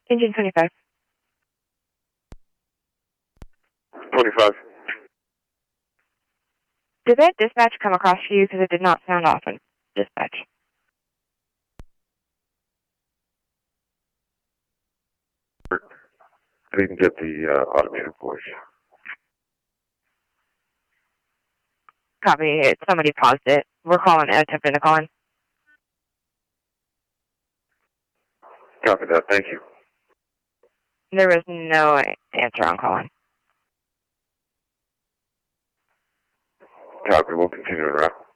Engine 25. 25. Did that dispatch come across to you? Because it did not sound often. Dispatch. I didn't get the automated voice. Copy. Somebody paused it. We're calling, attempting to call in. Copy that. Thank you. There was no answer on calling. Copy. We'll continue en route.